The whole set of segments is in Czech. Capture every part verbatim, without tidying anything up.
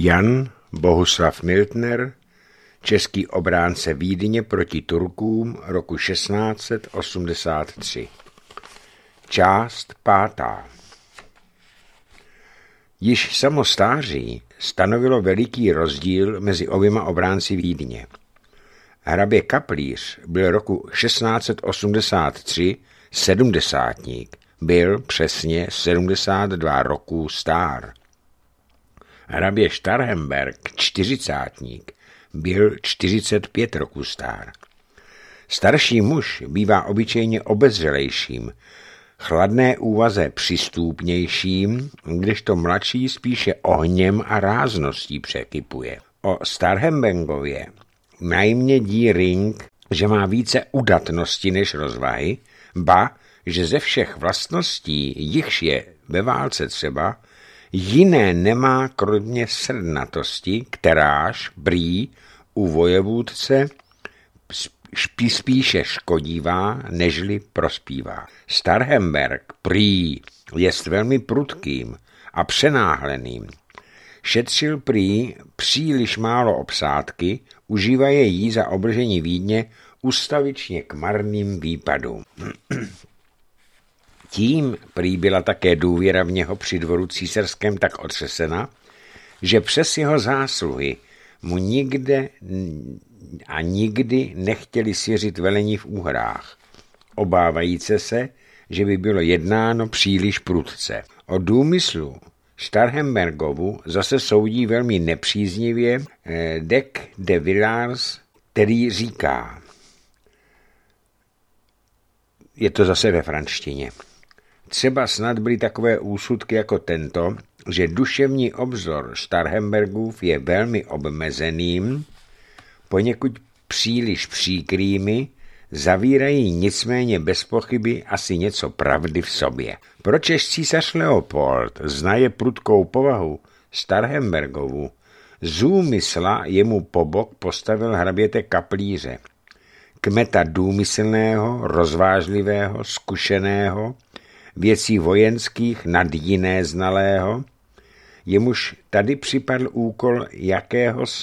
Jan Bohuslav Miltner, český obránce Vídně proti Turkům roku šestnáct set osmdesát tři. Část pátá. Již samo stáří stanovilo veliký rozdíl mezi oběma obránci Vídně. Hrabě Kaplíř byl roku šestnáct set osmdesát tři sedmdesátník, byl přesně sedmdesát dva roků stár. Hrabě Starhemberg čtyřicátník, byl čtyřicet pět roků stár. Starší muž bývá obyčejně obezřelejším, chladné úvaze přistupnějším, kdežto mladší spíše ohněm a rázností překypuje. O Starhembergově najmědí Ring, že má více udatnosti než rozvahy, ba, že ze všech vlastností, jichž je ve válce třeba, jiné nemá kromě srdnatosti, kteráž prý u vojevůdce spíše škodívá, nežli prospívá. Starhemberg prý jest velmi prudkým a přenáhleným. Šetřil prý příliš málo obsádky, užívaje jí za obržení Vídně ustavičně k marným výpadům. Tím prý byla také důvěra v něho při dvoru císařském tak otřesena, že přes jeho zásluhy mu nikde a nikdy nechtěli svěřit velení v úhrách, obávajíce se, že by bylo jednáno příliš prudce. O důmyslu Starhembergovu zase soudí velmi nepříznivě eh, Dec de Villars, který říká, je to zase ve franštině, třeba snad byly takové úsudky jako tento, že duševní obzor Starhembergův je velmi obmezeným, poněkud příliš příkrými, zavírají nicméně bez pochyby asi něco pravdy v sobě. Pročež císař Leopold znaje prudkou povahu Starhembergovu, z úmysla jemu po bok postavil hraběte Kaplíře, kmeta důmyslného, rozvážlivého, zkušeného, věcí vojenských nad jiné znalého, jemuž tady připadl úkol jakéhos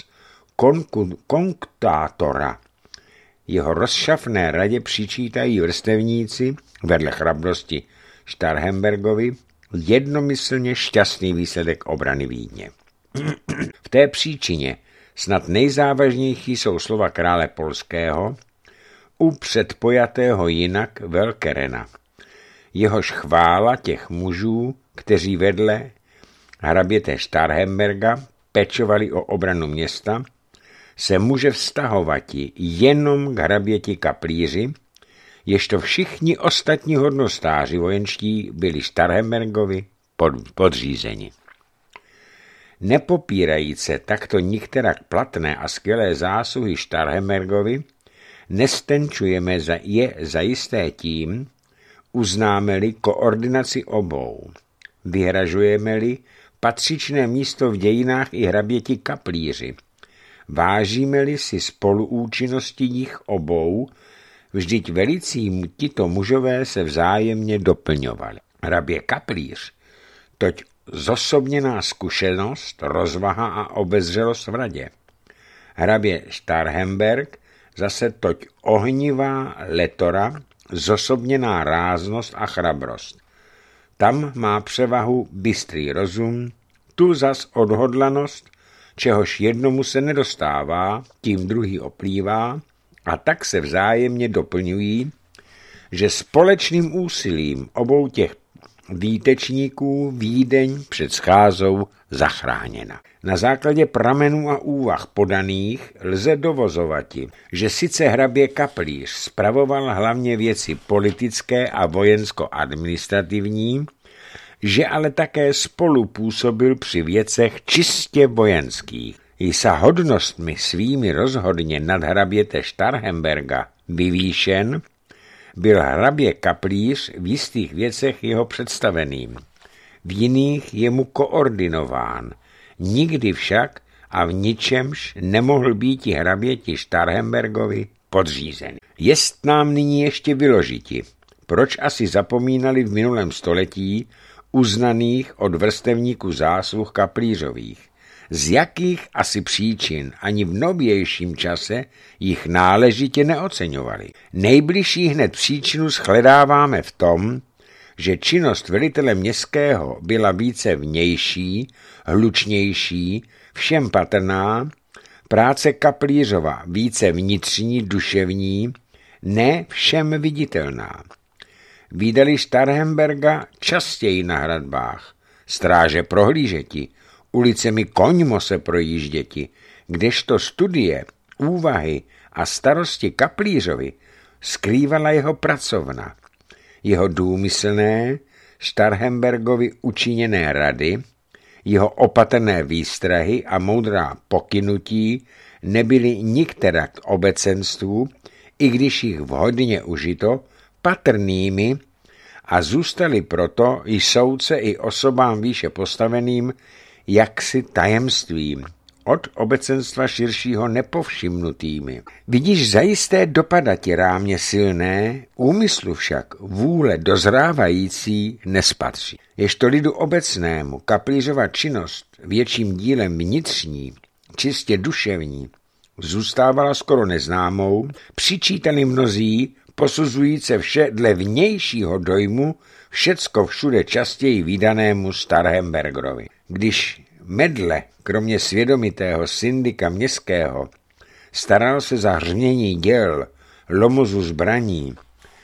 konktátora. Jeho rozšafné radě přičítají vrstevníci vedle chrabrosti Starhembergovi jednomyslně šťastný výsledek obrany Vídně. V té příčině snad nejzávažnější jsou slova krále polského u předpojatého jinak Velkerena. Jehož chvála těch mužů, kteří vedle hraběte Starhemberga pečovali o obranu města, se může vztahovati jenom k hraběti Kaplíři, ježto všichni ostatní hodnostáři vojenští byli Starhembergovi pod, podřízeni. Nepopírajíce takto nikterak platné a skvělé zásluhy Starhembergovi, nestenčujeme za je zajisté tím, uznáme-li koordinaci obou, vyhražujeme-li patřičné místo v dějinách i hraběti Kaplíři, vážíme-li si spoluúčinnosti jich obou, vždyť velicí tito mužové se vzájemně doplňovali. Hrabě Kaplíř, toť zosobněná zkušenost, rozvaha a obezřelost v radě. Hrabě Starhemberg zase toť ohnivá letora, zosobněná ráznost a chrabrost. Tam má převahu bystrý rozum, tu zas odhodlanost, čehož jednomu se nedostává, tím druhý oplývá, a tak se vzájemně doplňují, že společným úsilím obou těch výtečníků Vídeň před scházou zachráněna. Na základě pramenů a úvah podaných lze dovozovati, že sice hrabě Kaplíř spravoval hlavně věci politické a vojensko-administrativní, že ale také spolupůsobil při věcech čistě vojenských. I sa hodnostmi svými rozhodně nad hraběte Starhemberga vyvýšen, byl hrabě Kaplíř v jistých věcech jeho představeným, v jiných jemu koordinován, nikdy však a v ničemž nemohl být i hraběti Starhembergovi podřízený. Jest nám nyní ještě vyložiti, proč asi zapomínali v minulém století uznaných od vrstevníků zásluh Kaplířových, z jakých asi příčin ani v novějším čase jich náležitě neoceňovali. Nejbližší hned příčinu shledáváme v tom, že činnost velitele městského byla více vnější, hlučnější, všem patrná, práce kaplířova více vnitřní, duševní, ne všem viditelná. Vídali Starhemberga častěji na hradbách, stráže prohlížeti, ulicemi koňmo se projížděti, kdežto studie, úvahy a starosti kaplířovi skrývala jeho pracovna. Jeho důmyslné, Starhembergovi učiněné rady, jeho opatrné výstrahy a moudrá pokynutí nebyly nikterak k obecenstvu, i když jich vhodně užito, patrnými a zůstali proto i soudce i osobám výše postaveným jaksi tajemstvím, od obecenstva širšího nepovšimnutými. Vidíš zajisté dopadati rámě silné, úmyslu však vůle dozrávající nespatří. Ježto lidu obecnému kaplířova činnost větším dílem vnitřní, čistě duševní, zůstávala skoro neznámou, přičítali mnozí, posuzujíce vše dle vnějšího dojmu, všecko všude častěji vídanému Starhembergovi. Když medle, kromě svědomitého syndika městského, staral se za hřmění děl, lomozu zbraní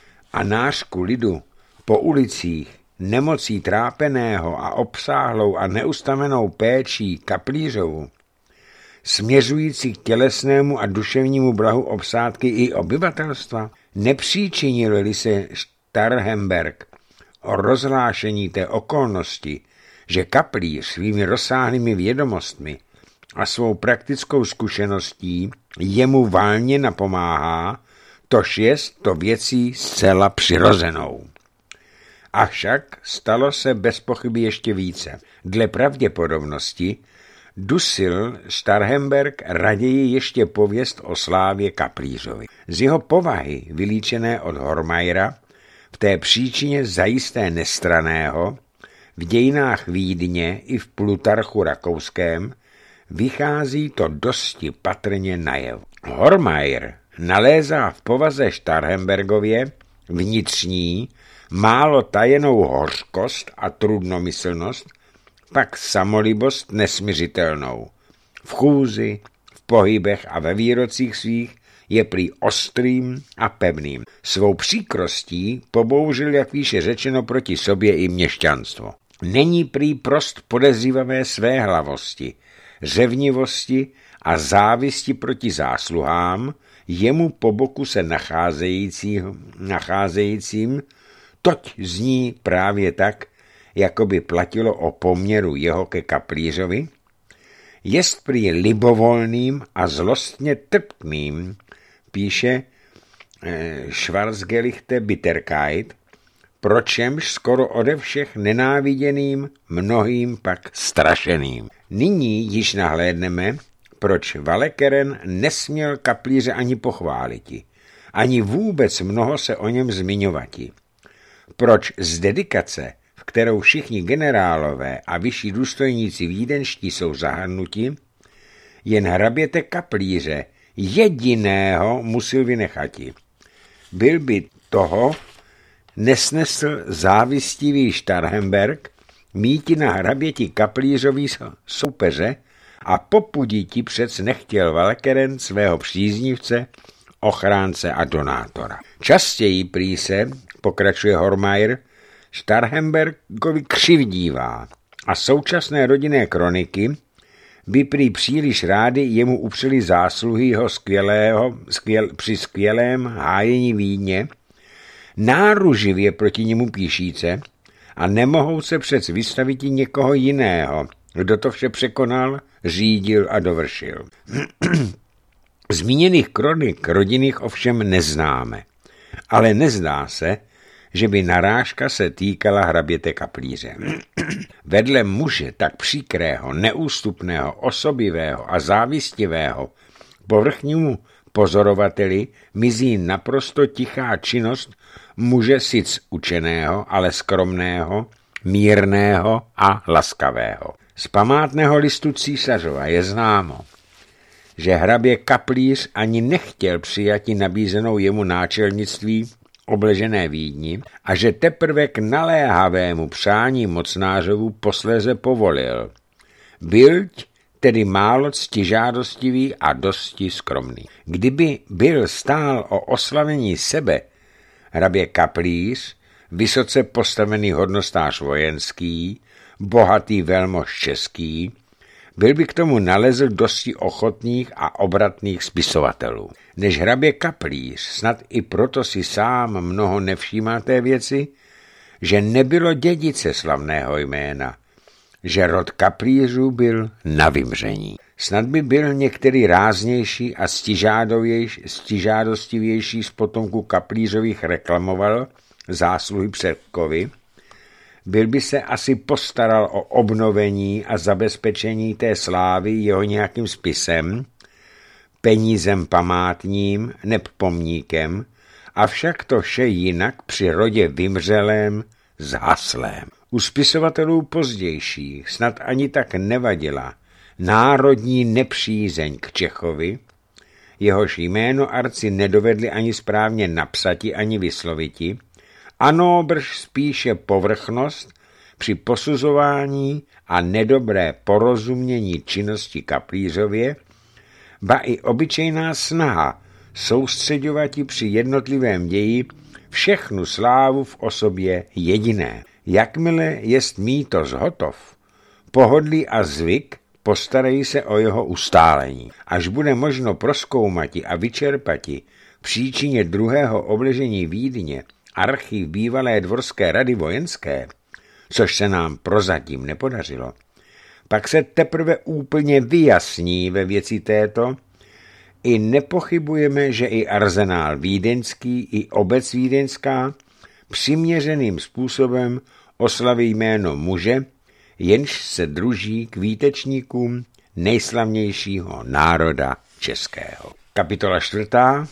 a nářku lidu po ulicích, nemocí trápeného a obsáhlou a neustavenou péčí kaplířovu, směřující k tělesnému a duševnímu blahu obsádky i obyvatelstva, nepříčinil-li se Starhemberg o rozhlášení té okolnosti, že kaplíř svými rozsáhlými vědomostmi a svou praktickou zkušeností jemu valně napomáhá, tož jest to věcí zcela přirozenou. Avšak stalo se bez pochyby ještě více. Dle pravděpodobnosti dusil Starhemberg raději ještě pověst o slávě kaplířovi. Z jeho povahy, vylíčené od Hormayra, v té příčině zajisté nestraného, v dějinách Vídně i v Plutarchu rakouském vychází to dosti patrně najevo. Hormayr nalézá v povaze Starhembergově vnitřní, málo tajenou hořkost a trudnomyslnost, pak samolibost nesmiřitelnou. V chůzi, v pohybech a ve výrocích svých je prý ostrým a pevným. Svou příkrostí pobouřil, jak výše řečeno, proti sobě i měšťanstvo. Není prý prost podezřívavé své hlavosti, řevnivosti a závisti proti zásluhám, jemu po boku se nacházejícím, toť zní právě tak, jako by platilo o poměru jeho ke kaplířovi, jest prý libovolným a zlostně trpkným, píše eh, Schwarzgelichte Bitterkeit, pročemž skoro ode všech nenáviděným, mnohým pak strašeným. Nyní již nahlédneme, proč Valekeren nesměl kaplíře ani pochváliti, ani vůbec mnoho se o něm zmiňovati. Proč z dedikace, v kterou všichni generálové a vyšší důstojníci vídeňští jsou zahrnuti, jen hraběte kaplíře jediného musil vynechati. Byl by toho nesnesl závistivý Starhemberg míti na hraběti kaplířový soupeře a popuditi přec nechtěl Valekeren svého příznivce, ochránce a donátora. Častěji prý se, pokračuje Hormayr, Starhembergovi křivdívá a současné rodinné kroniky by prý příliš rádi jemu upřeli zásluhy jeho skvělého, skvěl, při skvělém hájení Vídně, náruživě proti němu píšíce a nemohou se přec vystavit i někoho jiného, kdo to vše překonal, řídil a dovršil. Zmíněných kronik rodinných ovšem neznáme, ale nezdá se, že by narážka se týkala hraběte kaplíře. Vedle muže tak příkrého, neústupného, osobivého a závistivého povrchnímu pozorovateli mizí naprosto tichá činnost muže sic učeného, ale skromného, mírného a laskavého. Z památného listu císařova je známo, že hrabě Kaplíř ani nechtěl přijati nabízenou jemu náčelnictví obležené Vídni a že teprve k naléhavému přání mocnářovu posléze povolil. Byť tedy málo ctižádostivý a dosti skromný. Kdyby byl stál o oslavení sebe, hrabě Kaplíř, vysoce postavený hodnostář vojenský, bohatý velmož český, byl by k tomu nalezl dosti ochotných a obratných spisovatelů. Než hrabě Kaplíř, snad i proto si sám mnoho nevšímá té věci, že nebylo dědice slavného jména, že rod Kaplířů byl na vymření. Snad by byl některý ráznější a stižádostivější z potomků Kaplířových reklamoval zásluhy předkovi, byl by se asi postaral o obnovení a zabezpečení té slávy jeho nějakým spisem, penízem památním neb pomníkem, avšak to vše jinak při rodě vymřelém zhaslém. U spisovatelů pozdějších snad ani tak nevadila národní nepřízeň k Čechovi, jehož jméno arci nedovedli ani správně napsati, ani vysloviti, ano, brž spíše povrchnost při posuzování a nedobré porozumění činnosti Kaplířově, ba i obyčejná snaha soustředovati při jednotlivém ději všechnu slávu v osobě jediné. Jakmile jest mýto zhotov, pohodlí a zvyk postarají se o jeho ustálení. Až bude možno prozkoumati a vyčerpati příčině druhého obležení Vídně archiv bývalé dvorské rady vojenské, což se nám prozatím nepodařilo, pak se teprve úplně vyjasní ve věci této. I nepochybujeme, že i arzenál vídeňský, i obec vídeňská přiměřeným způsobem oslaví jméno muže, jenž se druží k výtečníkům nejslavnějšího národa českého. Kapitola čtvrtá.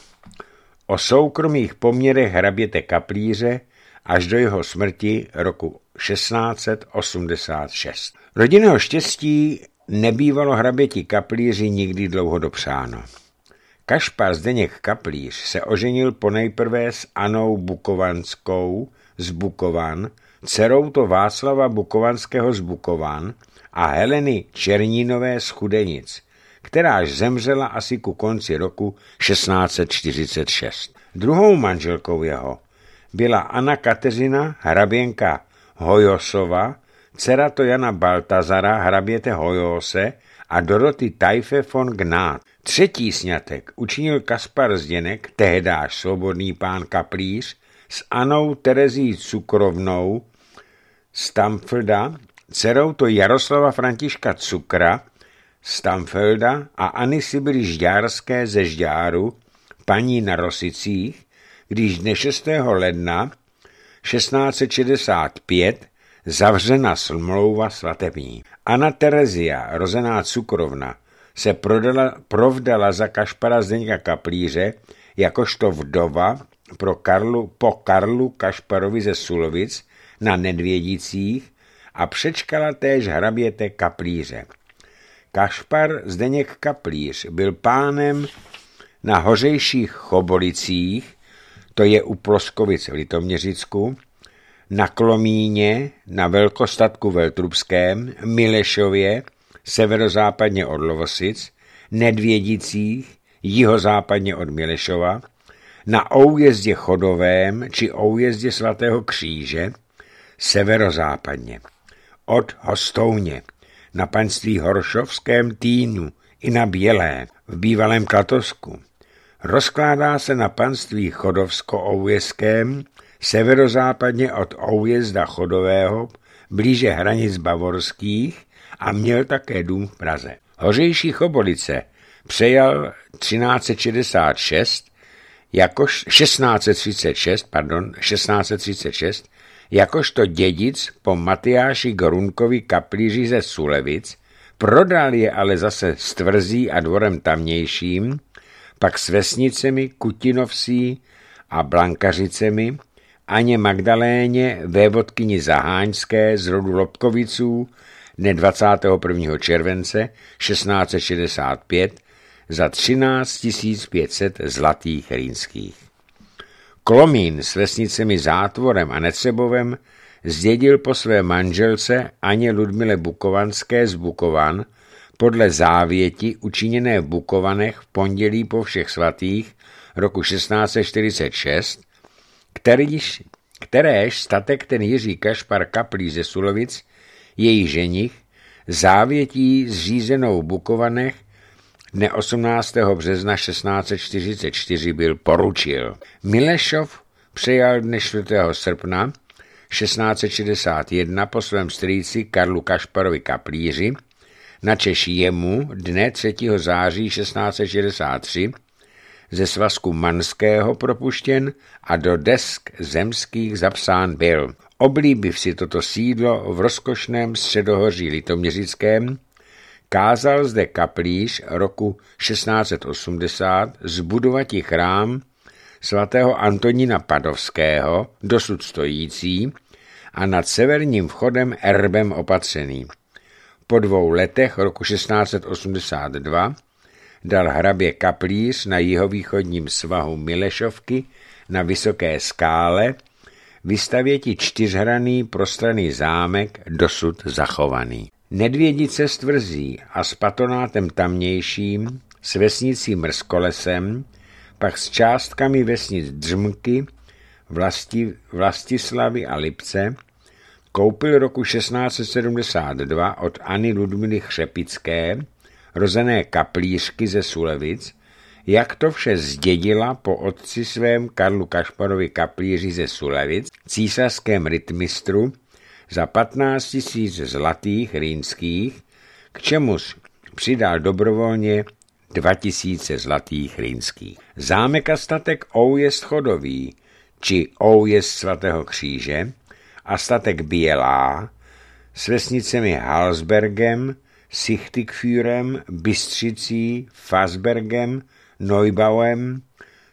O soukromých poměrech hraběte Kaplíře až do jeho smrti roku šestnáct set osmdesát šest. Rodinného štěstí nebývalo hraběti Kaplíři nikdy dlouho dopřáno. Kašpar Zdeněk Kaplíř se oženil ponejprve s Anou Bukovanskou z Bukovan, dcerou to Václava Bukovanského z Bukovan a Heleny Černínové z Chudenic, kteráž zemřela asi ku konci roku šestnáct set čtyřicet šest. Druhou manželkou jeho byla Anna Kateřina hraběnka Hojosova, dcera to Jana Baltazara hraběte Hojose a Doroty Tajfe von Gnát. Třetí sňatek učinil Kaspar Zdeněk, tehdáž svobodný pán Kaplíř, s Anou Terezí Cukrovnou Stamfelda, dcerou to Jaroslava Františka Cukra Stamfelda a Anny Sibyly Žďárské ze Žďáru, paní na Rosicích, když dne šestého ledna šestnáct set šedesát pět zavřena smlouva svatební. Anna Terezia, rozená Cukrovna, se prodala, provdala za Kašpara Zdeňka Kaplíře jakožto vdova pro Karlu, po Karlu Kašparovi ze Sulovic na Nedvědicích a přečkala též hraběte Kaplíře. Kašpar Zdeněk Kaplíř byl pánem na Hořejších Chobolicích, to je u Ploskovic v Litoměřicku, na Klomíně, na Velkostatku Veltrubském, Milešově, severozápadně od Lovosic, Nedvědicích, jihozápadně od Milešova, na Oujezdě Chodovém či Oujezdě svatého Kříže, severozápadně od Hostouně, na panství Horšovském Týnu i na Bělé v bývalém Klatovsku. Rozkládá se na panství Chodovsko-Oujeském, severozápadně od Oujezda Chodového, blíže hranic bavorských a měl také dům v Praze. Hořejší Chobolice přejal třináct set šedesát šest, jakož šestnáct set třicet šest, pardon, šestnáct set třicet šest, jakožto dědic po Matyáši Grunkovi Kaplíři ze Sulevic, prodal je ale zase s tvrzí a dvorem tamnějším, pak s vesnicemi Kutinovsí a Blankařicemi, Aně Magdaléně, vévodkyni Zaháňské z rodu Lobkoviců, dne dvacátého prvního července šestnáct set šedesát pět za třináct tisíc pět set zlatých rýnských. Kolomín s vesnicemi Zátvorem a Necebovem zdědil po své manželce Aně Ludmile Bukovanské z Bukovan podle závěti učiněné v Bukovanech v pondělí po všech svatých roku šestnáct set čtyřicet šest, kterýž, kteréž statek ten Jiří Kašpar Kaplíř ze Sulovic, její ženich, závětí zřízenou v Bukovanech dne osmnáctého března šestnáct set čtyřicet čtyři byl poručil. Milešov přejal dne čtvrtého srpna šestnáct set šedesát jedna po svém strýci Karlu Kašparovi Kaplíři, načež jemu dne třetího září šestnáct set šedesát tři ze svazku Manského propuštěn a do desk zemských zapsán byl. Oblíbiv si toto sídlo v rozkošném středohoří litoměřickém, kázal zde Kaplíř roku šestnáct set osmdesát zbudovati chrám svatého Antonína Padovského, dosud stojící, a nad severním vchodem erbem opatřený. Po dvou letech roku šestnáct set osmdesát dva dal hrabě Kaplíř na jihovýchodním svahu Milešovky na vysoké skále vystavěti čtyřhranný prostranný zámek dosud zachovaný. Nedvědice s tvrzí a s patronátem tamnějším, s vesnicí Mrzkolesem, pak s částkami vesnic Dřmky, Vlasti, Vlastislavy a Lipce, koupil roku šestnáct set sedmdesát dva od Anny Ludmily Chřepické, rozené Kaplířky ze Sulevic, jak to vše zdědila po otci svém Karlu Kašparovi Kaplíři ze Sulevic, císařském rytmistru, za patnáct tisíc zlatých rýnských, k čemuž přidal dobrovolně dva tisíce zlatých rýnských. Zámek a statek Oujezd Chodový, či Oujezd svatého kříže, a statek Bělá s vesnicemi Halsbergem, Sichtigfürem, Bystřicí, Fasbergem, Neubauem,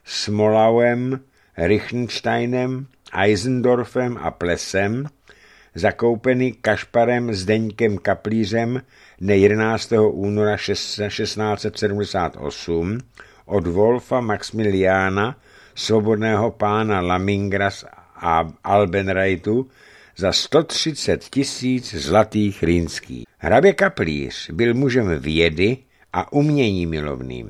Smolauem, Richtensteinem, Eisendorfem a Plesem, zakoupeny Kašparem Zdeňkem Kaplířem dne jedenáctého února šestnáct set sedmdesát osm od Wolfa Maximiliána, svobodného pána Lamingras a Albenreitu, za sto třicet tisíc zlatých rýnských. Hrabě Kaplíř byl mužem vědy a umění milovným.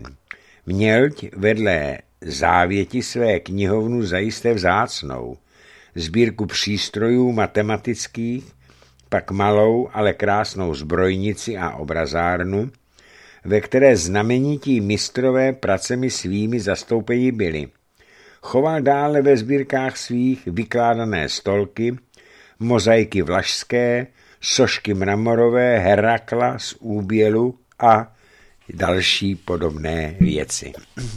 Mělť vedle závěti své knihovnu zajisté vzácnou, sbírku přístrojů matematických, pak malou, ale krásnou zbrojnici a obrazárnu, ve které znamenití mistrové pracemi svými zastoupení byli. Choval dále ve sbírkách svých vykládané stolky, mozaiky vlašské, sošky mramorové, Herakla z úbělu a další podobné věci.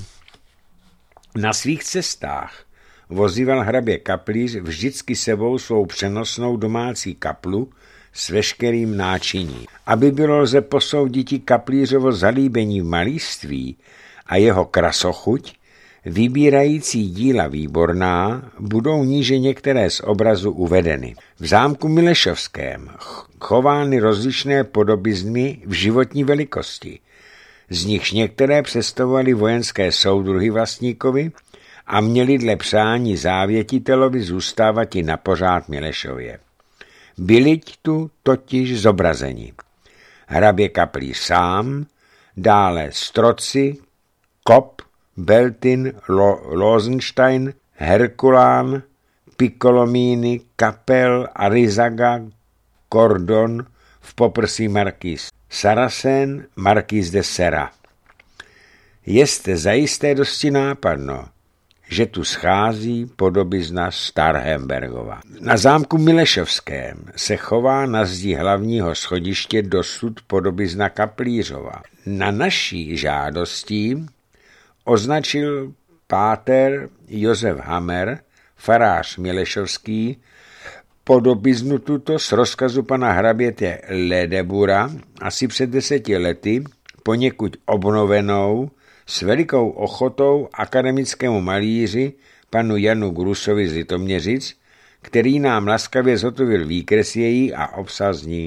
Na svých cestách vozíval hrabě Kaplíř vždycky sebou svou přenosnou domácí kaplu s veškerým náčiním. Aby bylo lze posouditi Kaplířovo zalíbení v malíství a jeho krasochuť, vybírající díla výborná, budou níže některé z obrazů uvedeny. V zámku Milešovském chovány rozličné podobizny v životní velikosti, z nichž některé představovaly vojenské soudruhy vlastníkovi a měli dle přání závětitelovi zůstávat i na pořád Milešově. Byli tu totiž zobrazeni hrabě Kaplíř sám, dále Stroci, Kop, Beltin, Lo, Lozenstein, Herkulán, Piccolomini, Kapel, Arizaga, Cordon, v poprsí markýz Saracen, markýz de Serra. Jeste zajisté dosti nápadno, že tu schází podobizna Starhembergova. Na zámku Milešovském se chová na zdi hlavního schodiště dosud podobizna Kaplířova. Na naší žádostí označil páter Josef Hammer, farář Milešovský, podobiznu tuto z rozkazu pana hraběte Ledebura asi před deseti lety, poněkud obnovenou, s velikou ochotou akademickému malíři panu Janu Grusovi z Litoměřic, který nám laskavě zhotovil výkres její a obsah z ní.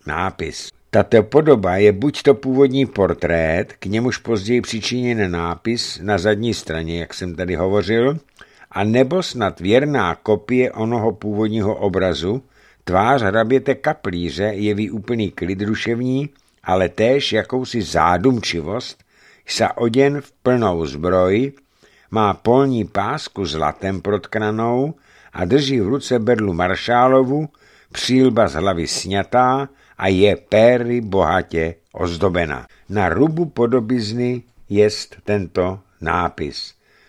nápis. Tato podoba je buď to původní portrét, k němuž později přičiněn nápis na zadní straně, jak jsem tady hovořil, a nebo snad věrná kopie onoho původního obrazu. Tvář hraběte Kaplíře jeví úplný klid duševní, ale též jakousi zádumčivost, sa oděn v plnou zbroj, má polní pásku zlatem protkranou a drží v ruce berlu maršálovu, přílba z hlavy sňatá a je péry bohatě ozdobena. Na rubu podobizny jest tento nápis.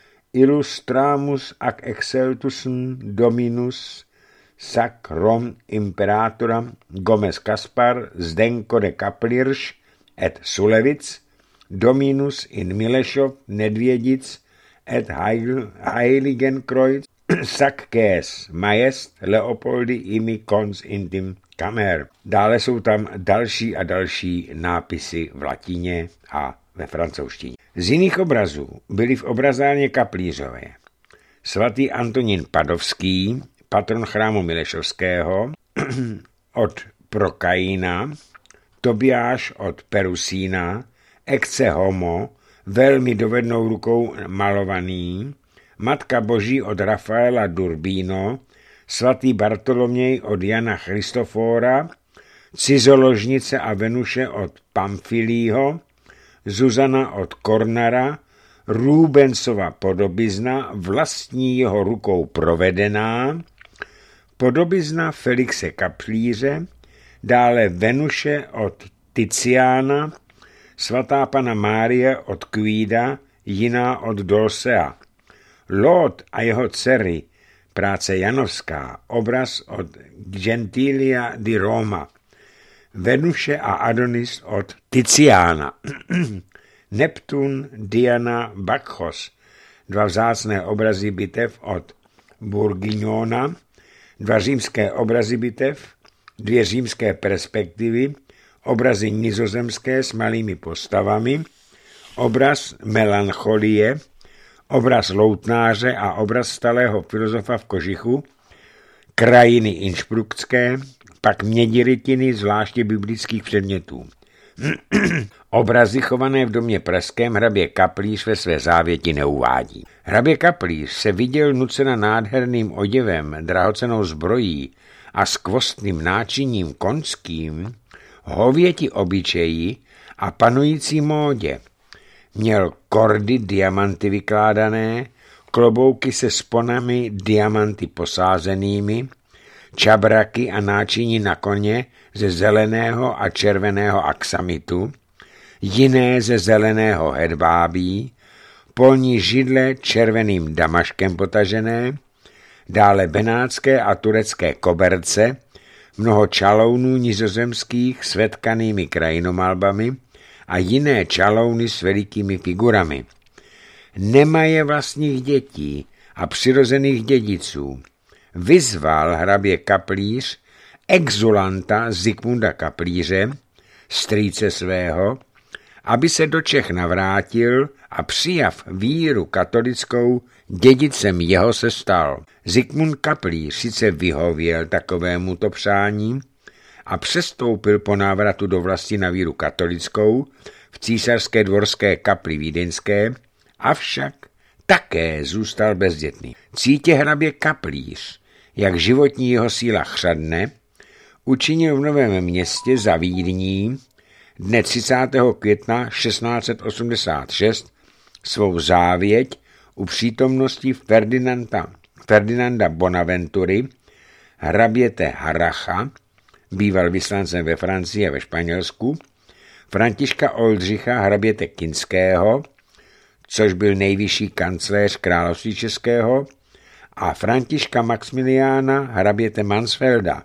Illustramus ac exceltusum dominus sac Rom imperatoram Gomez Kaspar Zdenko de Kaplírš et Sulevic dominus in Milešov Nedvědic et Heiligenkreuz sac Kés majest Leopoldi imi cons intim camer. Dále jsou tam další a další nápisy v latině a ve francouzštině. Z jiných obrazů byly v obrazárně Kaplířové svatý Antonín Padovský, patron chrámu Milešovského, od Prokaina, Tobiáš od Perusína, Ecce Homo, velmi dovednou rukou malovaný, Matka Boží od Rafaela Durbino, svatý Bartoloměj od Jana Christofora, Cizoložnice a Venuše od Pamfilího, Zuzana od Kornara, Rubensova podobizna vlastní jeho rukou provedená, podobizna Felixe Kaplíře, dále Venuše od Tiziana, svatá Panna Márie od Guida, jiná od Dolcea. Lód a jeho dcery, práce Janovská, obraz od Gentilia di Roma, Venuše a Adonis od Tiziana. Neptun, Diana, Bakchos, dva vzácné obrazy bitev od Bourguignona, dva římské obrazy bitev, dvě římské perspektivy, obrazy nizozemské s malými postavami, obraz Melancholie, obraz loutnáře a obraz stalého filozofa v kožichu, krajiny inšpruktské, pak mědirytiny zvláště biblických předmětů. Obrazy chované v domě pražském hrabě Kaplíř ve své závěti neuvádí. Hrabě Kaplíř se viděl nucena nádherným oděvem, drahocennou zbrojí a skvostným náčiním konským, hověti obyčeji a panující módě. Měl kordy diamanty vykládané, klobouky se sponami diamanty posázenými, čabraky a náčiní na koně ze zeleného a červeného aksamitu, jiné ze zeleného hedvábí, polní židle červeným damaškem potažené, dále benátské a turecké koberce, mnoho čalounů nizozemských s vetkanými krajinomalbami a jiné čalouny s velikými figurami. Nemaje vlastních dětí a přirozených dědiců. Vyzval hrabě Kaplíř exulanta Zikmunda Kaplíře, strýce svého, aby se do Čech navrátil a přijav víru katolickou dědicem jeho se stal. Zikmund Kaplíř sice vyhověl takovémuto přání a přestoupil po návratu do vlasti na víru katolickou v císařské dvorské kapli vídeňské, avšak také zůstal bezdětný. Cítě hrabě Kaplíř, jak životní jeho síla chřadne, učinil v Novém Městě za Vídní dne třicátého května šestnáct set osmdesát šest svou závěť u přítomnosti Ferdinanda, Ferdinanda Bonaventury, hraběte Haracha, býval vyslancem ve Francii a ve Španělsku, Františka Oldřicha, hraběte Kinského, což byl nejvyšší kancléř království českého, a Františka Maximiliána, hraběte Mansfelda.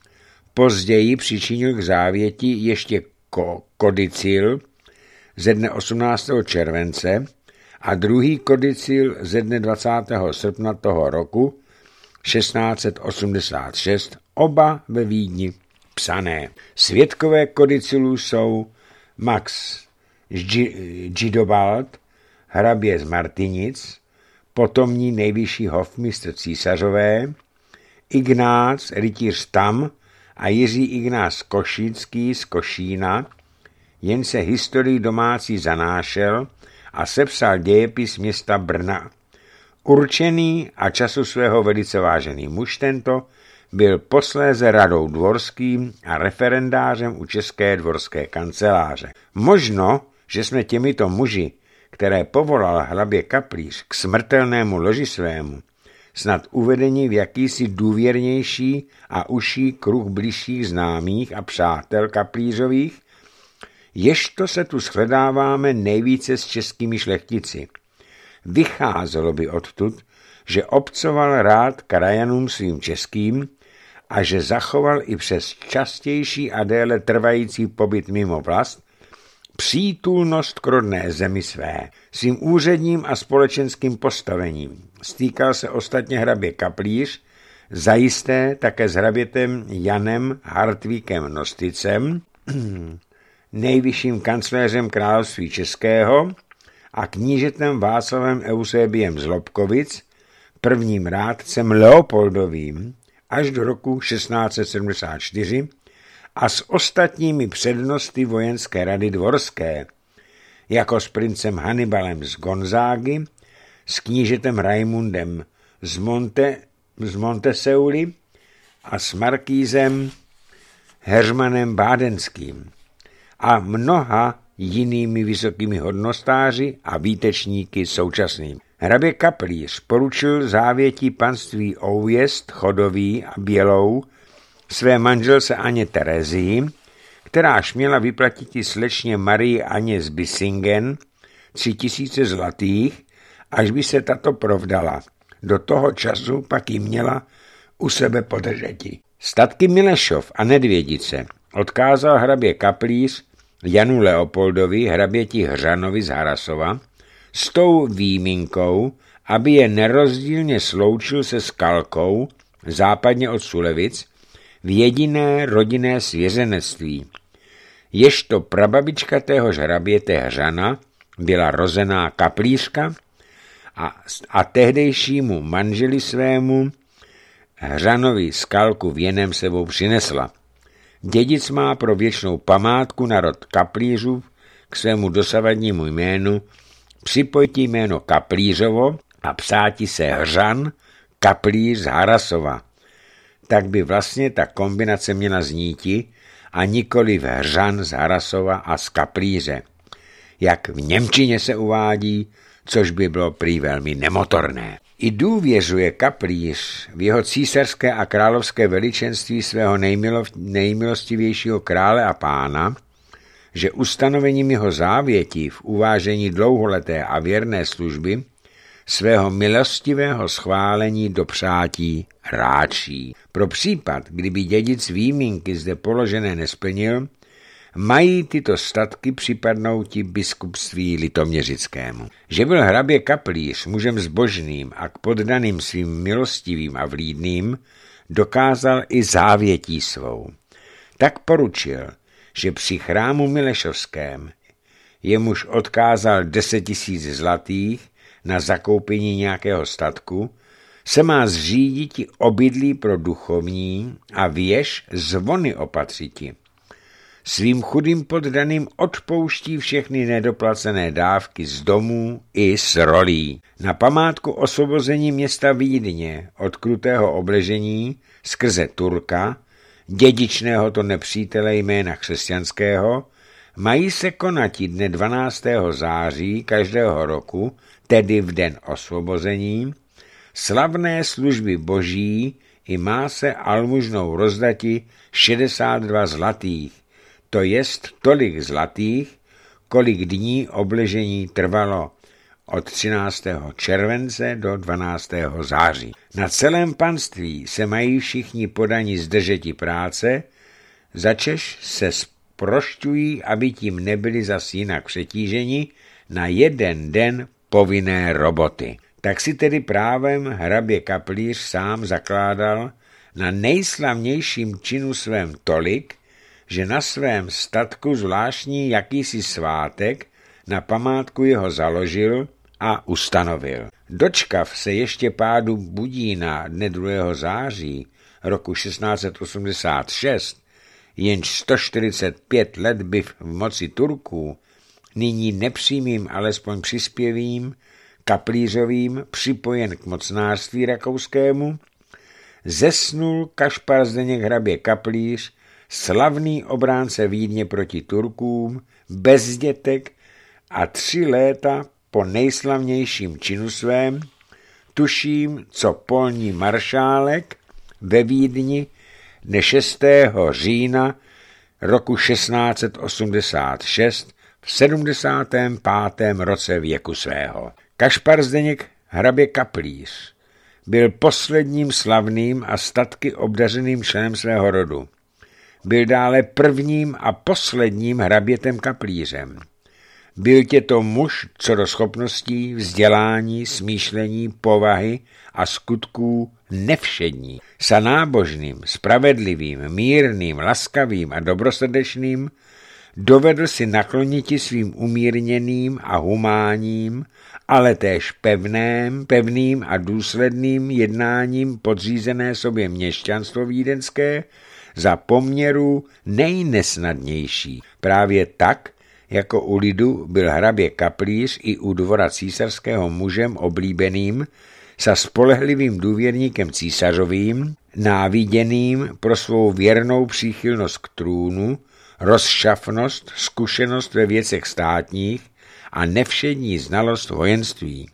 Později přičinil k závěti ještě ko- kodicil ze dne osmnáctého července a druhý kodicil ze dne dvacátého srpna toho roku šestnáct set osmdesát šest, oba ve Vídni psané. Svědkové kodicilů jsou Max Židobald, hrabě z Martinic, potomní nejvyšší hofmistr císařové, Ignác, rytíř Tam a Jiří Ignác Košický z Košína, jen se historii domácí zanášel a sepsal dějepis města Brna. Určený a času svého velice vážený muž tento byl posléze radou dvorským a referendářem u České dvorské kanceláře. Možno, že jsme těmito muži, které povolal hrabě Kaplíř k smrtelnému loži svému, snad uvedení v jakýsi důvěrnější a užší kruh bližších známých a přátel Kaplířových, ježto se tu shledáváme nejvíce s českými šlechtici. Vycházelo by odtud, že obcoval rád krajanům svým českým a že zachoval i přes častější a déle trvající pobyt mimo vlast přítulnost k rodné zemi své, svým úředním a společenským postavením. Stýkal se ostatně hrabě Kaplíř, zajisté také s hrabětem Janem Hartvíkem Nosticem, nejvyšším kancléřem království českého a knížetem Václavem Eusebiem z Lobkovic, prvním rádcem Leopoldovým až do roku šestnáct set sedmdesát čtyři a s ostatními přednosty vojenské rady dvorské, jako s princem Hannibalem z Gonzágy, s knížetem Raimundem z, Monte, z Monteseuli a s markýzem Heřmanem Bádenským a mnoha jinými vysokými hodnostáři a výtečníky současnými. Hrabě Kaplíř poručil závětí panství Ouvěst, Chodový a Bělou své manželce Aně Terezii, kteráž měla vyplatit slečně Marii Aně z Bissingen tři tisíce zlatých, až by se tato provdala. Do toho času pak ji měla u sebe podržeti. Statky Milešov a Nedvědice odkázal hrabě Kaplíř Janu Leopoldovi, hraběti Hřanovi z Harasova, s tou výjimkou, aby je nerozdílně sloučil se Skalkou, západně od Sulevic, v jediné rodinné svěřenectví. Ježto prababička téhož hraběte Hřana byla rozená Kaplířka a, a tehdejšímu manželi svému Hřanovi Skalku věnem sebou přinesla. Dědic má pro věčnou památku na rod Kaplířův k svému dosavadnímu jménu připojit jméno Kaplířovo a psáti se Hřan Kaplíř z Harasova. Tak by vlastně ta kombinace měla zníti a nikoli v Hřan z Harasova a z Kaplíře, jak v němčině se uvádí, což by bylo prý velmi nemotorné. I důvěřuje Kaplíř v jeho císařské a královské veličenství svého nejmilo, nejmilostivějšího krále a pána, že ustanovením jeho závětí v uvážení dlouholeté a věrné služby svého milostivého schválení do přátí ráčí. Pro případ, kdyby dědic výjimky zde položené nesplnil, mají tyto statky připadnouti biskupství litoměřickému. Že byl hrabě Kaplíř mužem zbožným a k poddaným svým milostivým a vlídným, dokázal i závětí svou. Tak poručil, že při chrámu Milešovském jemuž odkázal deset tisíc zlatých na zakoupení nějakého statku, se má zříditi obydlí pro duchovní a věž zvony opatřiti. Svým chudým poddaným odpouští všechny nedoplacené dávky z domů i z rolí. Na památku osvobození města Vídně od krutého obležení skrze Turka, dědičného to nepřítele jména křesťanského, mají se konati dne dvanáctého září každého roku, tedy v den osvobození, slavné služby boží i má se almužnou rozdati šedesát dva zlatých, to jest tolik zlatých, kolik dní obležení trvalo od třináctého července do dvanáctého září. Na celém panství se mají všichni podani zdržeti práce, začež se sprošťují, aby tím nebyli zas jinak přetíženi na jeden den povinné roboty. Tak si tedy právem hrabě Kaplíř sám zakládal na nejslavnějším činu svém tolik, že na svém statku zvláštní jakýsi svátek na památku jeho založil a ustanovil. Dočkav se ještě pádu Budína dne druhého září roku šestnáct osmdesát šest, jenž sto čtyřicet pět let byv v moci Turků, nyní nepřímým, alespoň přispěvým, kaplířovým, připojen k mocnářství rakouskému, zesnul Kašpar Zdeněk hrabě Kaplíř, slavný obránce Vídně proti Turkům, bez dětek a tři léta po nejslavnějším činu svém, tuším, co polní maršálek ve Vídni dne šestého října roku šestnáct osmdesát šest v sedmdesátém pátém roce věku svého. Kašpar Zdeněk hrabě Kaplíř byl posledním slavným a statky obdařeným členem svého rodu. Byl dále prvním a posledním hrabětem Kaplířem. Byl tě to muž co do schopností, vzdělání, smýšlení, povahy a skutků nevšední. Sa nábožným, spravedlivým, mírným, laskavým a dobrosrdečným dovedl si nakloniti svým umírněným a humánním, ale též pevným, pevným a důsledným jednáním podřízené sobě měšťanstvo vídeňské za poměru nejnesnadnější. Právě tak, jako u lidu byl hrabě Kaplíř i u dvora císařského mužem oblíbeným, sa spolehlivým důvěrníkem císařovým, náviděným pro svou věrnou příchylnost k trůnu, rozšafnost, zkušenost ve věcech státních a nevšední znalost vojenství.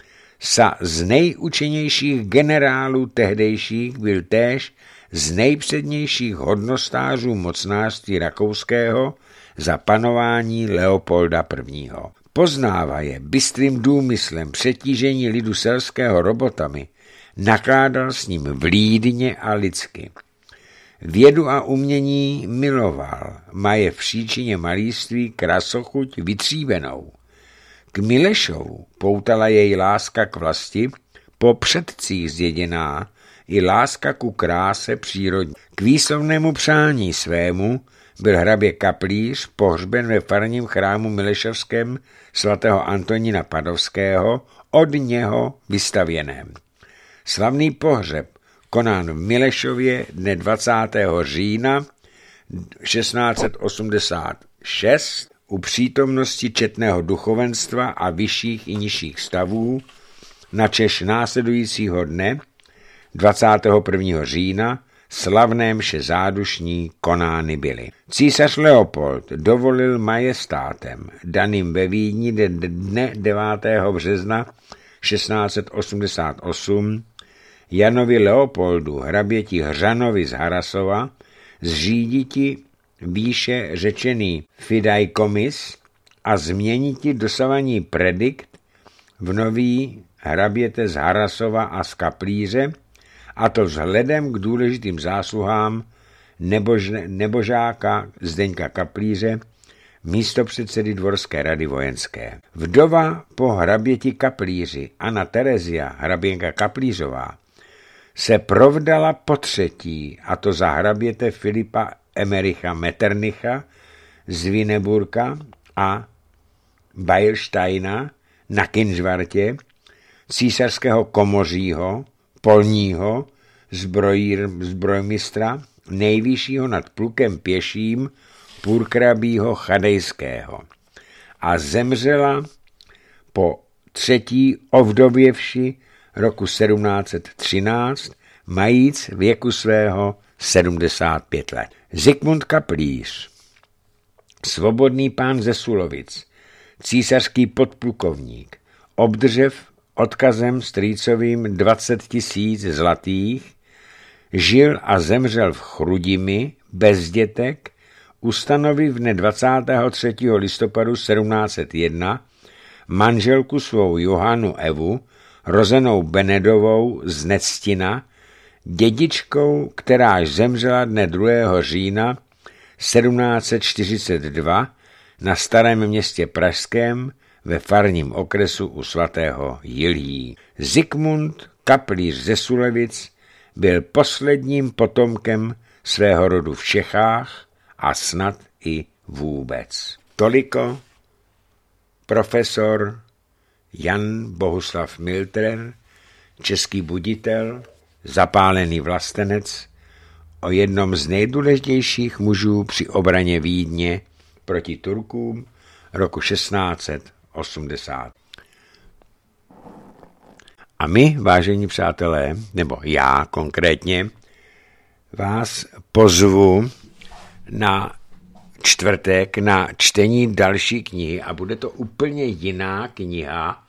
Sa z nejúčinnějších generálů tehdejších byl též z nejpřednějších hodnostářů mocnářství rakouského za panování Leopolda prvního. Poznává je bystrým důmyslem přetížení lidu selského robotami, nakládal s ním vlídně a lidsky. Vědu a umění miloval, má je v příčině malíství krasochuť vytříbenou. K Milešovu poutala jej láska k vlasti, po předcích zděděná i láska ku kráse přírodní. K výslovnému přání svému byl hrabě Kaplíř pohřben ve farním chrámu Milešovském svatého Antonína Padovského, od něho vystavěném. Slavný pohřeb konán v Milešově dne dvacátého října šestnáct osmdesát šest u přítomnosti četného duchovenstva a vyšších i nižších stavů, načež následujícího dne dvacátého prvního října slavné mše zádušní konány byly. Císař Leopold dovolil majestátem daným ve Vídni dne devátého března šestnáct osmdesát osm Janovi Leopoldu hraběti Hřanovi z Harasova zříditi výše řečený fideikommis a změniti dosavaní predikt v nový hraběte z Harasova a z Kaplíře, a to vzhledem k důležitým zásluhám nebož, nebožáka Zdeňka Kaplíře, místopředsedy Dvorské rady vojenské. Vdova po hraběti Kaplíři Anna Terezia hraběnka Kaplířová se provdala po třetí, a to za hraběte Filipa Emericha Metternicha z Vineburka a Beilsteina na Kynžvartě, císařského komořího, polního, zbrojír, zbrojmistra, nejvyššího nad plukem pěším purkrabího Chadejského, a zemřela po třetí ovdověvši roku sedmnáct třináct, majíc věku svého sedmdesát pět let. Zikmund Kaplíř, svobodný pán ze Sulovic, císařský podplukovník, obdržev odkazem strýcovým dvacet tisíc zlatých, žil a zemřel v Chrudimi bez dětek, ustanoviv dne dvacátého třetího listopadu sedmnáct set jedna manželku svou Johanu Evu, rozenou Benedovou z Nectina, dědičkou, kteráž zemřela dne druhého října sedmnáct set čtyřicet dva na Starém Městě pražském ve farním okresu u svatého Jiljí. Zikmund Kaplíř ze Sulevic byl posledním potomkem svého rodu v Čechách a snad i vůbec. Toliko profesor Jan Bohuslav Miltrer, český buditel, zapálený vlastenec, o jednom z nejdůležitějších mužů při obraně Vídně proti Turkům roku šestnáct set osmdesát. A my, vážení přátelé, nebo já konkrétně, vás pozvu na čtvrtek na čtení další knihy a bude to úplně jiná kniha,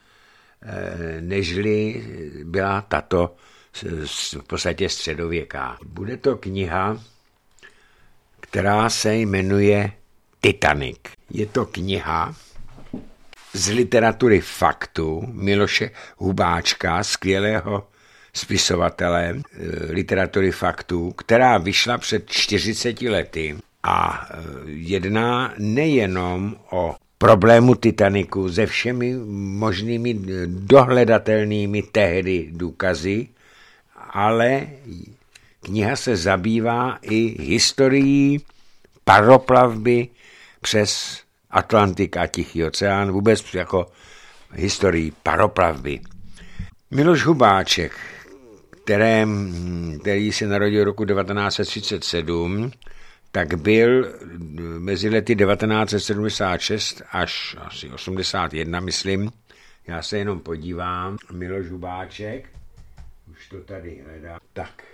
nežli byla tato v podstatě středověká. Bude to kniha, která se jmenuje Titanic. Je to kniha z literatury faktu Miloše Hubáčka, skvělého spisovatele literatury faktů, která vyšla před čtyřiceti lety a jedná nejenom o problému Titaniku se všemi možnými dohledatelnými tehdy důkazy, ale kniha se zabývá i historií paroplavby přes Atlantik a Tichý oceán, vůbec jako historii paroplavby. Miloš Hubáček, kterém, který se narodil roku devatenáct set třicet sedm, tak byl mezi lety devatenáct set sedmdesát šest až asi osmdesát jedna, myslím. Já se jenom podívám. Miloš Hubáček, už to tady hledám. Tak.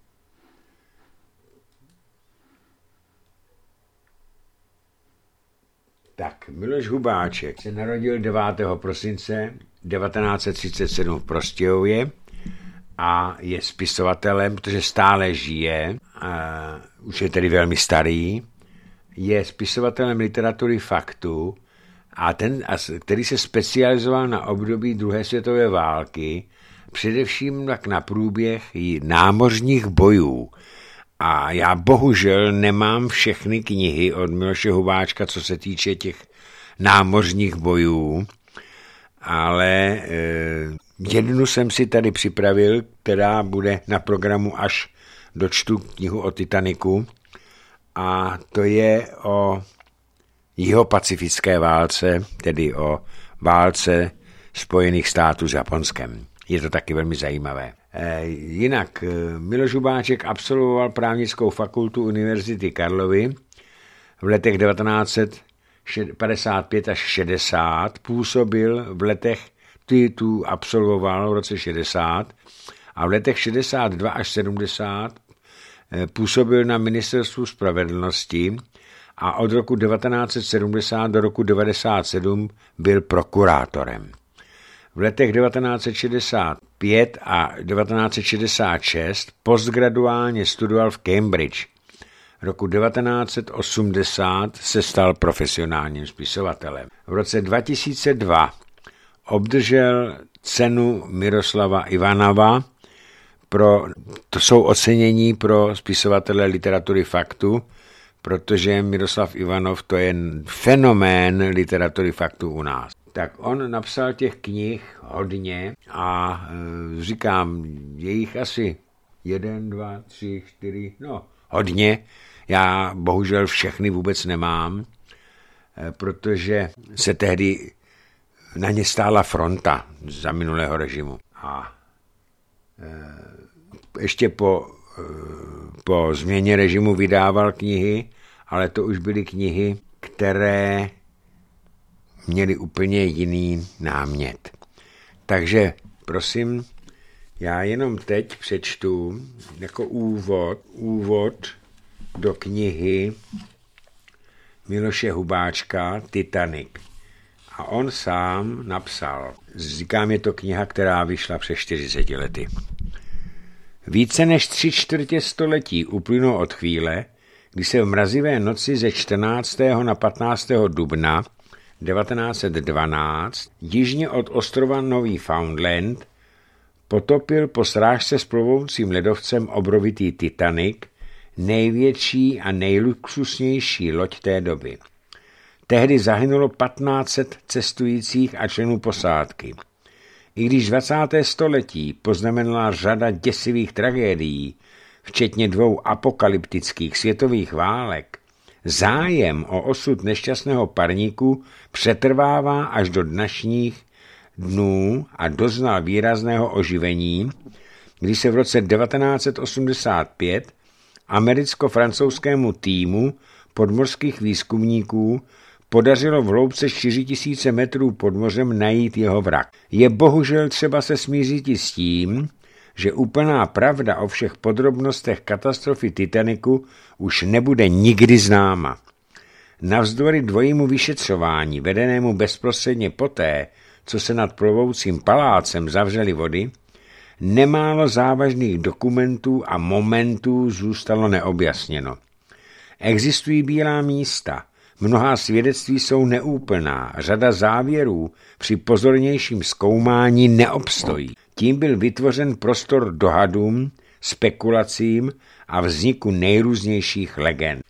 Tak, Miloš Hubáček se narodil devátého prosince devatenáct set třicet sedm v Prostějově a je spisovatelem, protože stále žije, a už je tedy velmi starý, je spisovatelem literatury faktu, a ten, který se specializoval na období druhé světové války, především tak na průběh námořních bojů. A já bohužel nemám všechny knihy od Miloše Hubáčka, co se týče těch námořních bojů, ale e, jednu jsem si tady připravil, která bude na programu, až dočtu knihu o Titaniku, a to je o jihopacifické válce, tedy o válce Spojených států s Japonskem. Je to taky velmi zajímavé. E, jinak Miloš Hubáček absolvoval právnickou fakultu Univerzity Karlovy v letech devatenáct set padesát pět až šedesát, působil v letech, ty tu absolvoval v roce šedesát, a v letech šedesát dva až sedmdesát působil na Ministerstvu spravedlnosti a od roku devatenáct set sedmdesát do roku devadesát sedm byl prokurátorem. V letech devatenáct set šedesát pět a devatenáct set šedesát šest postgraduálně studoval v Cambridge. Roku devatenáct set osmdesát se stal profesionálním spisovatelem. V roce dva tisíce dva obdržel cenu Miroslava Ivanova, pro, to jsou ocenění pro spisovatele literatury faktu, protože Miroslav Ivanov to je fenomén literatury faktu u nás. Tak on napsal těch knih hodně a e, říkám, je jich asi jeden, dva, tři, čtyři, no hodně. Já bohužel všechny vůbec nemám, e, protože se tehdy na ně stála fronta za minulého režimu. A e, ještě po, e, po změně režimu vydával knihy, ale to už byly knihy, které měli úplně jiný námět. Takže prosím, já jenom teď přečtu jako úvod, úvod do knihy Miloše Hubáčka Titanic. A on sám napsal, říkám, je to kniha, která vyšla před čtyřiceti lety. Více než tři čtvrtě století uplynulo od chvíle, kdy se v mrazivé noci ze čtrnáctého na patnáctého dubna devatenáct set dvanáct jižně od ostrova Nový Foundland potopil po srážce s plovoucím ledovcem obrovitý Titanic, největší a nejluxusnější loď té doby. Tehdy zahynulo patnáct set cestujících a členů posádky. I když dvacáté století poznamenala řada děsivých tragédií, včetně dvou apokalyptických světových válek, zájem o osud nešťastného parníku přetrvává až do dnešních dnů a doznal výrazného oživení, kdy se v roce devatenáct set osmdesát pět americko-francouzskému týmu podmořských výzkumníků podařilo v hloubce čtyři tisíce metrů pod mořem najít jeho vrak. Je bohužel třeba se smířit i s tím, že úplná pravda o všech podrobnostech katastrofy Titaniku už nebude nikdy známa. Navzdory dvojímu vyšetřování, vedenému bezprostředně poté, co se nad plovoucím palácem zavřely vody, nemálo závažných dokumentů a momentů zůstalo neobjasněno. Existují bílá místa, mnohá svědectví jsou neúplná, řada závěrů při pozornějším zkoumání neobstojí. Tím byl vytvořen prostor dohadům, spekulacím a vzniku nejrůznějších legend.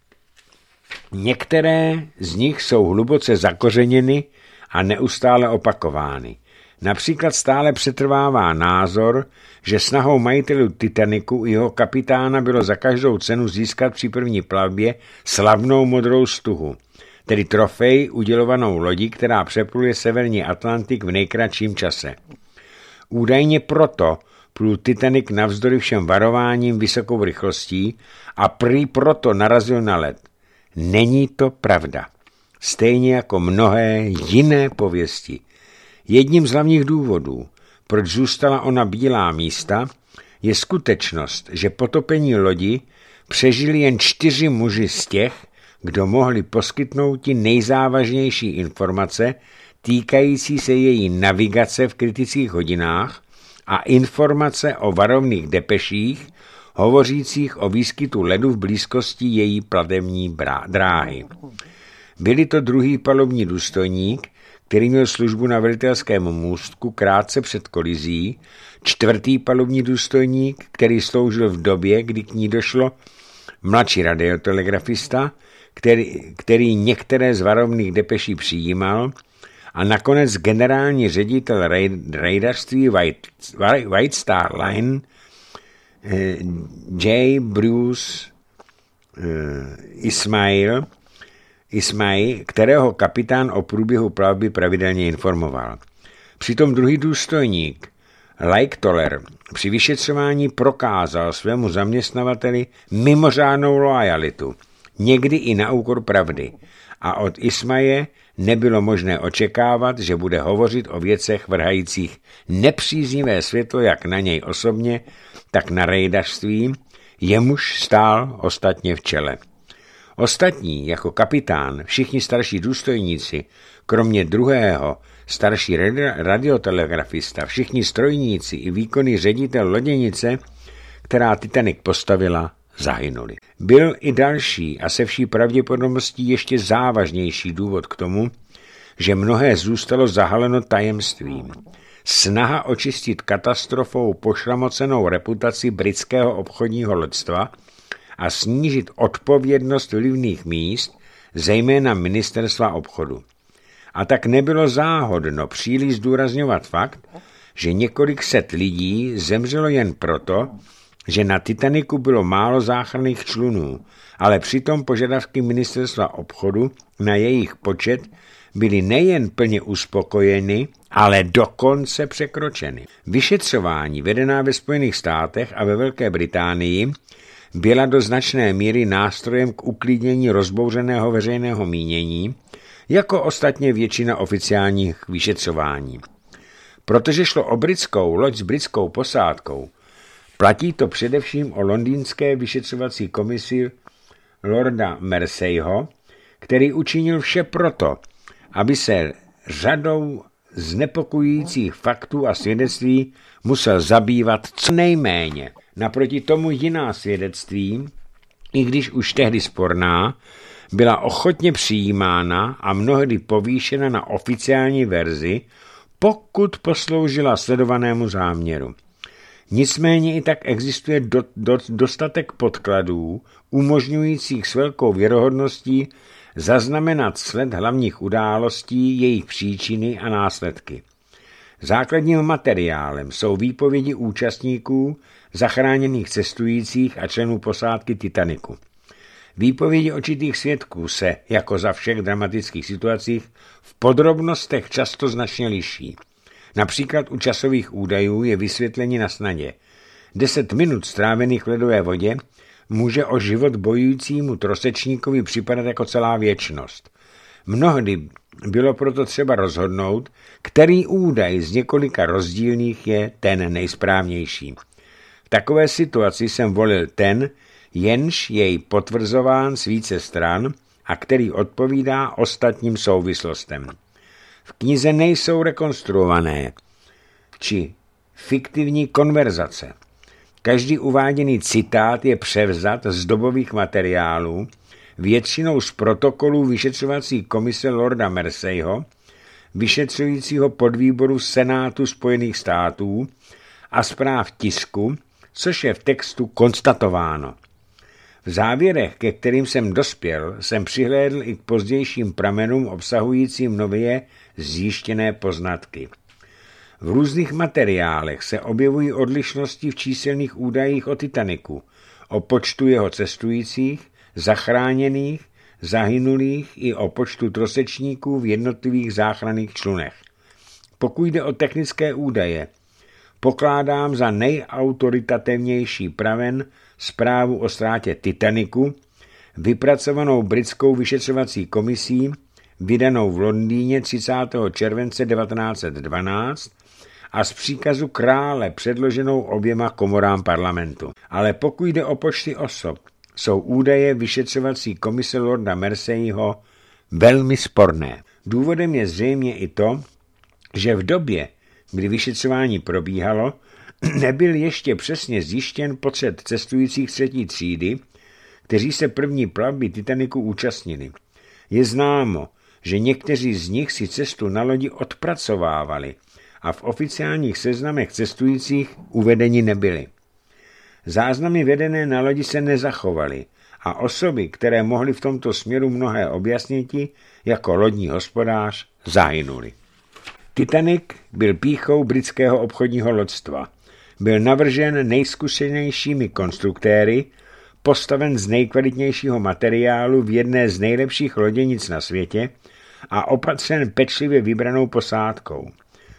Některé z nich jsou hluboce zakořeněny a neustále opakovány. Například stále přetrvává názor, že snahou majitelů Titaniku i jeho kapitána bylo za každou cenu získat při první plavbě slavnou modrou stuhu, tedy trofej udělovanou lodi, která přepluje severní Atlantik v nejkratším čase. Údajně proto plul Titanic navzdory všem varováním vysokou rychlostí a prý proto narazil na led. Není to pravda. Stejně jako mnohé jiné pověsti. Jedním z hlavních důvodů, proč zůstala ona bílá místa, je skutečnost, že potopení lodi přežili jen čtyři muži z těch, kdo mohli poskytnout ti nejzávažnější informace týkající se její navigace v kritických hodinách a informace o varovných depeších, hovořících o výskytu ledu v blízkosti její plavební dráhy. Byli to druhý palubní důstojník, který měl službu na velitelském můstku krátce před kolizí, čtvrtý palubní důstojník, který sloužil v době, kdy k ní došlo, mladší radiotelegrafista, který, který některé z varovných depeší přijímal, a nakonec generální ředitel rejdařství White, White Star Line J. Bruce Ismail, Ismail, kterého kapitán o průběhu plavby pravidelně informoval. Přitom druhý důstojník, Like Toller, při vyšetřování prokázal svému zaměstnavateli mimořádnou loajalitu, někdy i na úkor pravdy, a od Ismaje nebylo možné očekávat, že bude hovořit o věcech vrhajících nepříznivé světlo jak na něj osobně, tak na rejdařství, jemuž stál ostatně v čele. Ostatní, jako kapitán, všichni starší důstojníci, kromě druhého, starší radiotelegrafista, všichni strojníci i výkonný ředitel loděnice, která Titanic postavila, zahynuli. Byl i další a se vší pravděpodobností ještě závažnější důvod k tomu, že mnohé zůstalo zahaleno tajemstvím. Snaha očistit katastrofou pošramocenou reputaci britského obchodního loďstva a snížit odpovědnost vlivných míst, zejména ministerstva obchodu. A tak nebylo záhodno příliš zdůrazňovat fakt, že několik set lidí zemřelo jen proto, že na Titaniku bylo málo záchranných člunů, ale přitom požadavky ministerstva obchodu na jejich počet byly nejen plně uspokojeny, ale dokonce překročeny. Vyšetřování vedená ve Spojených státech a ve Velké Británii byla do značné míry nástrojem k uklidnění rozbouřeného veřejného mínění, jako ostatně většina oficiálních vyšetřování. Protože šlo o britskou loď s britskou posádkou, platí to především o londýnské vyšetřovací komisi Lorda Merseyho, který učinil vše proto, aby se řadou znepokojujících faktů a svědectví musel zabývat co nejméně. Naproti tomu jiná svědectví, i když už tehdy sporná, byla ochotně přijímána a mnohdy povýšena na oficiální verzi, pokud posloužila sledovanému záměru. Nicméně i tak existuje do, do, dostatek podkladů, umožňujících s velkou věrohodností zaznamenat sled hlavních událostí, jejich příčiny a následky. Základním materiálem jsou výpovědi účastníků, zachráněných cestujících a členů posádky Titaniku. Výpovědi očitých svědků se, jako za všech dramatických situacích, v podrobnostech často značně liší. Například u časových údajů je vysvětlení na snadě. Deset minut strávených v ledové vodě může o život bojujícímu trosečníkovi připadat jako celá věčnost. Mnohdy bylo proto třeba rozhodnout, který údaj z několika rozdílných je ten nejsprávnější. V takové situaci jsem volil ten, jenž jej potvrzován z více stran a který odpovídá ostatním souvislostem. V knize nejsou rekonstruované či fiktivní konverzace. Každý uváděný citát je převzat z dobových materiálů, většinou z protokolů vyšetřovací komise Lorda Merseyho, vyšetřujícího podvýboru Senátu Spojených států a zpráv tisku, což je v textu konstatováno. V závěrech, ke kterým jsem dospěl, jsem přihlédl i k pozdějším pramenům obsahujícím nově zjištěné poznatky. V různých materiálech se objevují odlišnosti v číselných údajích o Titaniku, o počtu jeho cestujících, zachráněných, zahynulých i o počtu trosečníků v jednotlivých záchranných člunech. Pokud jde o technické údaje, pokládám za nejautoritativnější pramen zprávu o ztrátě Titaniku, vypracovanou britskou vyšetřovací komisí, vydanou v Londýně třicátého července devatenáct set dvanáct a z příkazu krále předloženou oběma komorám parlamentu. Ale pokud jde o počty osob, jsou údaje vyšetřovací komise Lorda Merseyho velmi sporné. Důvodem je zřejmě i to, že v době, kdy vyšetřování probíhalo, nebyl ještě přesně zjištěn počet cestujících třetí třídy, kteří se první plavby Titaniku účastnili. Je známo, že někteří z nich si cestu na lodi odpracovávali a v oficiálních seznamech cestujících uvedeni nebyli. Záznamy vedené na lodi se nezachovaly a osoby, které mohly v tomto směru mnohé objasniti, jako lodní hospodář, zahynuly. Titanic byl pýchou britského obchodního loďstva. Byl navržen nejzkušenějšími konstruktéry, postaven z nejkvalitnějšího materiálu v jedné z nejlepších loděnic na světě a opatřen pečlivě vybranou posádkou.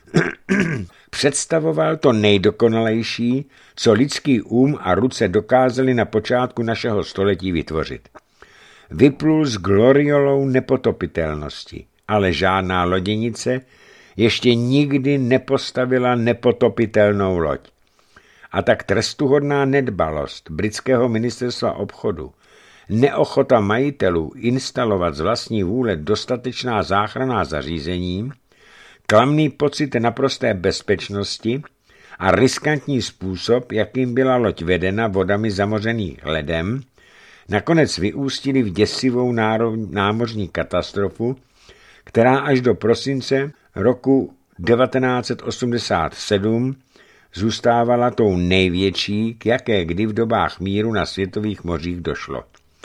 Představoval to nejdokonalejší, co lidský um a ruce dokázali na počátku našeho století vytvořit. Vyplul s gloriolou nepotopitelnosti, ale žádná loděnice ještě nikdy nepostavila nepotopitelnou loď. A tak trestuhodná nedbalost britského ministerstva obchodu, neochota majitelů instalovat z vlastní vůle dostatečná záchranná zařízení, klamný pocit naprosté bezpečnosti a riskantní způsob, jakým byla loď vedena vodami zamořených ledem, nakonec vyústili v děsivou námořní katastrofu, která až do prosince roku devatenáct set osmdesát sedm zůstávala tou největší, k jaké kdy v dobách míru na světových mořích došlo.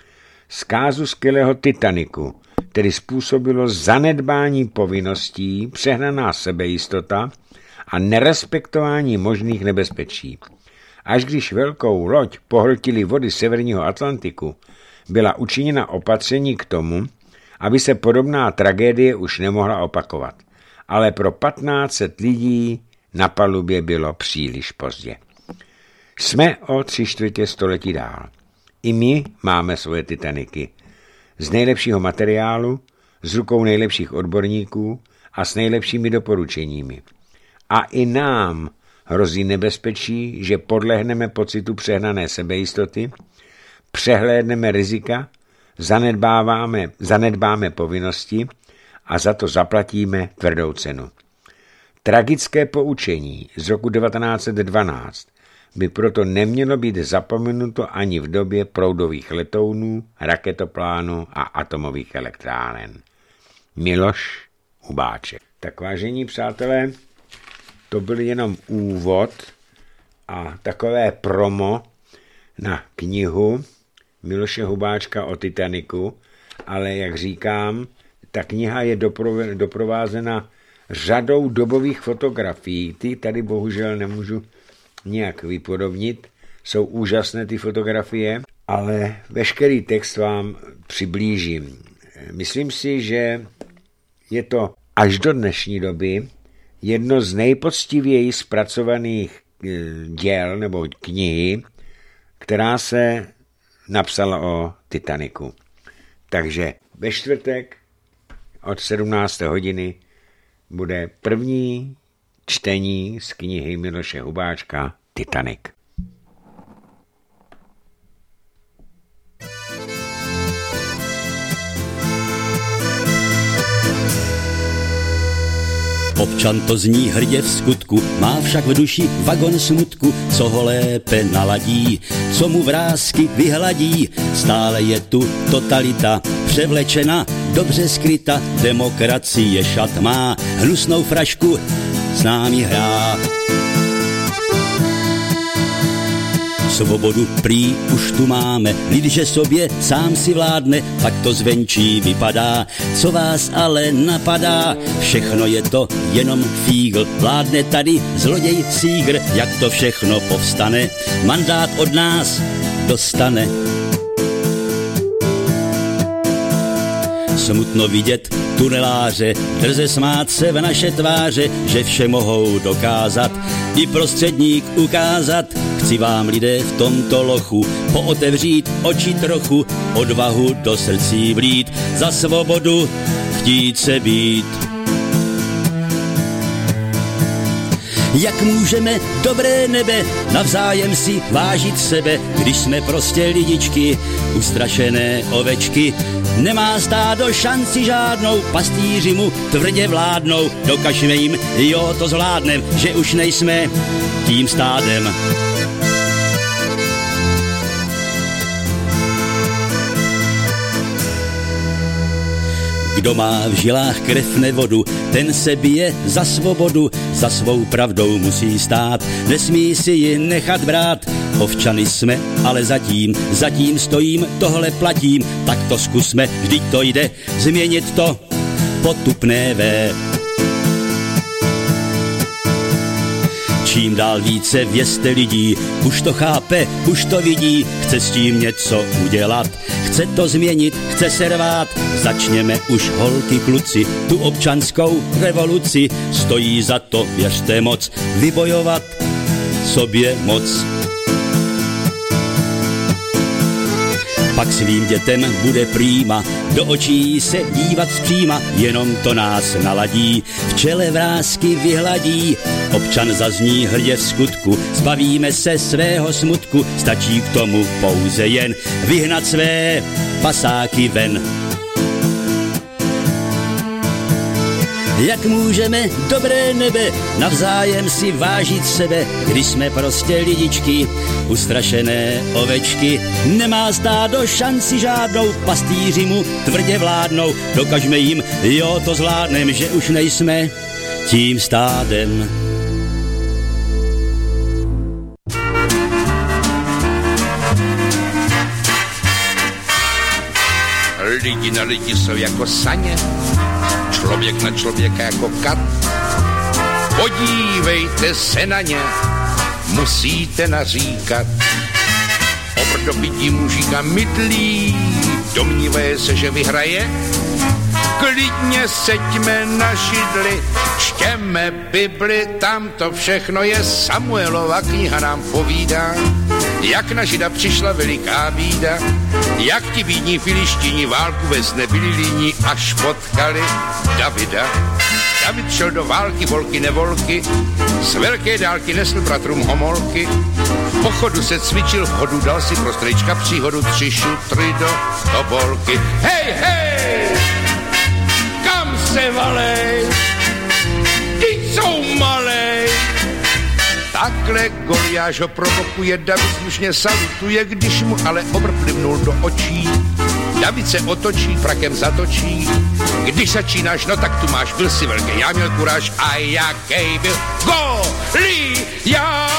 Zkázu skvělého Titaniku tedy způsobilo zanedbání povinností, přehnaná sebejistota a nerespektování možných nebezpečí. Až když velkou loď pohltily vody severního Atlantiku, byla učiněna opatření k tomu, aby se podobná tragédie už nemohla opakovat. Ale pro patnáct set lidí na palubě bylo příliš pozdě. Jsme o tři čtvrtě století dál. I my máme svoje Titaniky. Z nejlepšího materiálu, z rukou nejlepších odborníků a s nejlepšími doporučeními. A i nám hrozí nebezpečí, že podlehneme pocitu přehnané sebejistoty, přehlédneme rizika, zanedbáváme, zanedbáme povinnosti a za to zaplatíme tvrdou cenu. Tragické poučení z roku devatenáct set dvanáct by proto nemělo být zapomenuto ani v době proudových letounů, raketoplánů a atomových elektráren. Miloš Hubáček. Tak vážení přátelé, to byl jenom úvod a takové promo na knihu Miloše Hubáčka o Titaniku, ale jak říkám, ta kniha je doprovázena řadou dobových fotografií. Ty tady bohužel nemůžu nějak vypodobnit. Jsou úžasné ty fotografie, ale veškerý text vám přiblížím. Myslím si, že je to až do dnešní doby jedno z nejpoctivěji zpracovaných děl nebo knihy, která se napsal o Titaniku. Takže ve čtvrtek od sedmnácté hodiny bude první čtení z knihy Miloše Hubáčka Titanic. Občan to zní hrdě v skutku, má však v duši vagon smutku, co ho lépe naladí, co mu vrásky vyhladí. Stále je tu totalita převlečena, dobře skryta, demokracie šat má, hnusnou frašku s námi hrá. Svobodu prý už tu máme, lid, že sobě sám si vládne, pak to zvenčí vypadá. Co vás ale napadá? Všechno je to jenom fígl, vládne tady zloděj sígr, jak to všechno povstane, mandát od nás dostane. Smutno vidět tuneláře, drze smát se v naše tváře, že vše mohou dokázat, i prostředník ukázat. Chci vám, lidé, v tomto lochu pootevřít oči trochu, odvahu do srdcí vlít, za svobodu chtít se být. Jak můžeme, dobré nebe, navzájem si vážit sebe, když jsme prostě lidičky, ustrašené ovečky. Nemá stádo šanci žádnou, pastýři mu tvrdě vládnou, dokažme jim, jo, to zvládnem, že už nejsme tím stádem. Kdo má v žilách krev nevodu, ten se bije za svobodu, za svou pravdou musí stát, nesmí si ji nechat brát. Ovčany jsme, ale zatím, zatím stojím, tohle platím, tak to zkusme, vždyť to jde, změnit to potupné vé. Čím dál více vězte lidí, už to chápe, už to vidí, chce s tím něco udělat, chce to změnit, chce se rvát. Začněme už, holky, kluci, tu občanskou revoluci, stojí za to, věřte moc, vybojovat sobě moc. Pak svým dětem bude prýma, do očí se dívat zpříma, jenom to nás naladí, v čele vrásky vyhladí. Občan zazní hrdě v skutku, zbavíme se svého smutku, stačí k tomu pouze jen vyhnat své pasáky ven. Jak můžeme, dobré nebe, navzájem si vážit sebe, když jsme prostě lidičky, ustrašené ovečky. Nemá stádo šanci žádnou, pastýři mu tvrdě vládnou, dokažme jim, jo, to zvládnem, že už nejsme tím stádem. Lidi na lidi jsou jako saně, člověk na člověka jako kat. Podívejte se na ně, musíte naříkat. Obrdobití mužíka mydlí, domnívaje se, že vyhraje. Klidně seďme na židli, čtěme Bibli, tam to všechno je. Samuelova kniha nám povídá, jak na Žida přišla veliká bída, jak ti bídní Filištíni válku vést nebyli líní, až potkali Davida. David šel do války, volky nevolky, z velké dálky nesl bratrům homolky. V pochodu se cvičil, v chodu dal si pro strejčka příhodu, tři šutry do tobolky. Hej, hej, kam se valej, ty jsou malej. Takhle Goliáš ho provokuje, David slušně salutuje, když mu ale obr plivnul do očí. David se otočí, frakem zatočí, když začínáš, no tak tu máš, byl si velký, já měl kuráž a jaký byl Goliáš.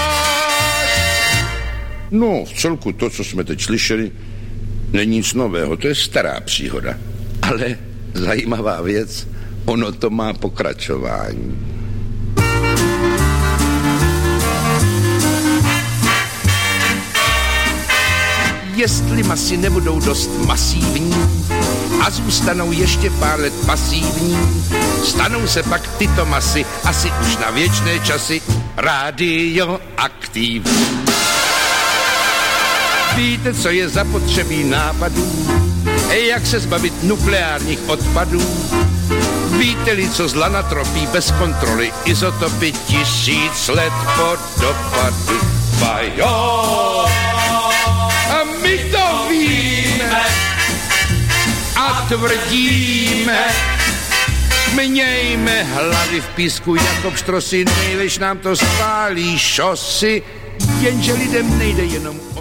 No, v celku to, co jsme teď slyšeli, není nic nového, to je stará příhoda, ale zajímavá věc, ono to má pokračování. Jestli masy nebudou dost masívní a zůstanou ještě pár let pasívní, stanou se pak tyto masy asi už na věčné časy radioaktivní. Víte, co je zapotřebí nápadů? Jak se zbavit nukleárních odpadů? Víte-li, co zla natropí bez kontroly izotopy tisíc let po dopadu? Ba jo, a my to víme a tvrdíme. Mějme hlavy v písku jako pštrosy, nejlež nám to spálí šosy, jenže lidem nejde jenom